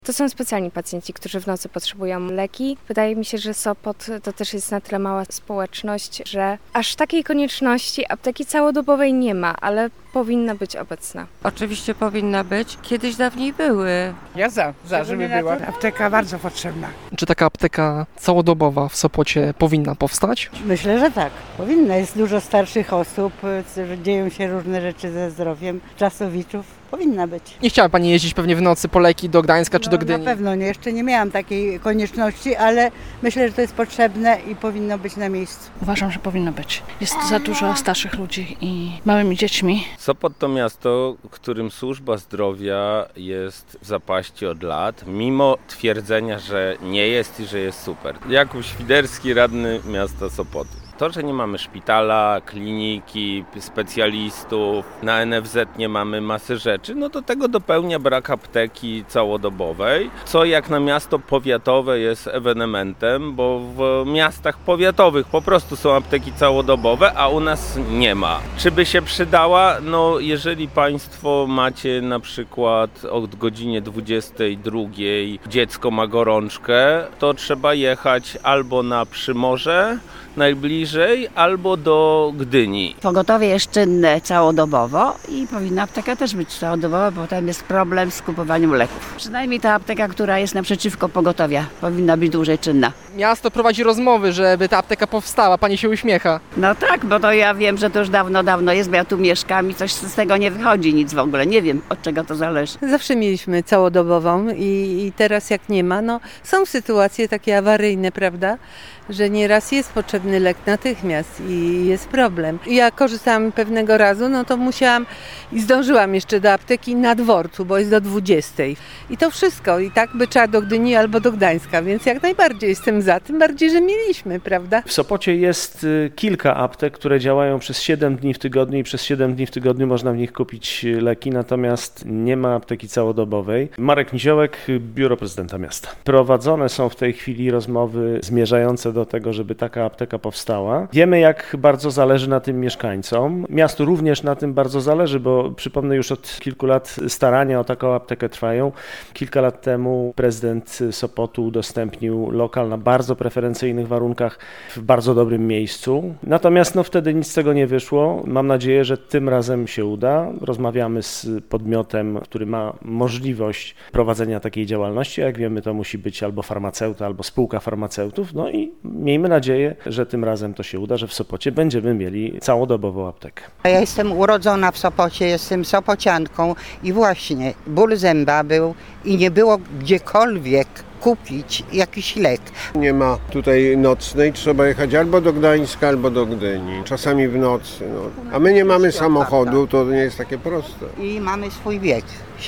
To są specjalni pacjenci, którzy w nocy potrzebują leki. Wydaje mi się, że Sopot to też jest na tyle mała społeczność, że aż takiej konieczności apteki całodobowej nie ma, ale powinna być obecna. Oczywiście powinna być. Kiedyś dawniej były. Ja żeby była. Apteka bardzo potrzebna. Czy taka apteka całodobowa w Sopocie powinna powstać? Myślę, że tak. Powinna. Jest dużo starszych osób, dzieją się różne rzeczy ze zdrowiem, czasowiczów. Powinna być. Nie chciała Pani jeździć pewnie w nocy po leki do Gdańska czy do Gdyni? Na pewno nie. Jeszcze nie miałam takiej konieczności, ale myślę, że to jest potrzebne i powinno być na miejscu. Uważam, że powinno być. Jest za dużo starszych ludzi i małymi dziećmi. Sopot to miasto, w którym służba zdrowia jest w zapaści od lat, mimo twierdzenia, że nie jest i że jest super. Jakub Świderski, radny miasta Sopotu. To, że nie mamy szpitala, kliniki, specjalistów, na NFZ nie mamy masy rzeczy, no do tego dopełnia brak apteki całodobowej, co jak na miasto powiatowe jest ewenementem, bo w miastach powiatowych po prostu są apteki całodobowe, a u nas nie ma. Czy by się przydała? No jeżeli Państwo macie na przykład od godzinie 22 dziecko ma gorączkę, to trzeba jechać albo na Przymorze, najbliżej, albo do Gdyni. Pogotowie jest czynne całodobowo i powinna apteka też być całodobowa, bo tam jest problem z kupowaniem leków. Przynajmniej ta apteka, która jest naprzeciwko pogotowia, powinna być dłużej czynna. Miasto prowadzi rozmowy, żeby ta apteka powstała. Pani się uśmiecha. No tak, bo to ja wiem, że to już dawno jest, bo ja tu mieszkam i coś z tego nie wychodzi, nic w ogóle. Nie wiem, od czego to zależy. Zawsze mieliśmy całodobową i teraz jak nie ma, no są sytuacje takie awaryjne, prawda, że nieraz jest potrzebny lek natychmiast i jest problem. Ja korzystałam pewnego razu, no to musiałam i zdążyłam jeszcze do apteki na dworcu, bo jest do 20. I to wszystko. I tak by trzeba do Gdyni albo do Gdańska, więc jak najbardziej jestem za, tym bardziej, że mieliśmy, prawda? W Sopocie jest kilka aptek, które działają przez 7 dni w tygodniu i przez 7 dni w tygodniu można w nich kupić leki, natomiast nie ma apteki całodobowej. Marek Niziołek, Biuro Prezydenta Miasta. Prowadzone są w tej chwili rozmowy zmierzające do tego, żeby taka apteka powstała. Wiemy, jak bardzo zależy na tym mieszkańcom. Miastu również na tym bardzo zależy, bo przypomnę, już od kilku lat starania o taką aptekę trwają. Kilka lat temu prezydent Sopotu udostępnił lokal na bardzo preferencyjnych warunkach w bardzo dobrym miejscu. Natomiast wtedy nic z tego nie wyszło. Mam nadzieję, że tym razem się uda. Rozmawiamy z podmiotem, który ma możliwość prowadzenia takiej działalności. Jak wiemy, to musi być albo farmaceuta, albo spółka farmaceutów. No i miejmy nadzieję, że tym razem to się uda, że w Sopocie będziemy mieli całodobową aptekę. Ja jestem urodzona w Sopocie, jestem sopocianką i właśnie ból zęba był i nie było gdziekolwiek kupić jakiś lek. Nie ma tutaj nocnej, trzeba jechać albo do Gdańska, albo do Gdyni, czasami w nocy. A my nie mamy samochodu, to nie jest takie proste. I mamy swój wiek,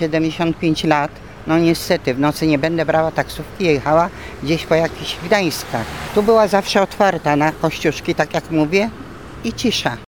75 lat. No niestety, w nocy nie będę brała taksówki, jechała gdzieś po jakichś Gdańskach. Tu była zawsze otwarta na Kościuszki, tak jak mówię, i cisza.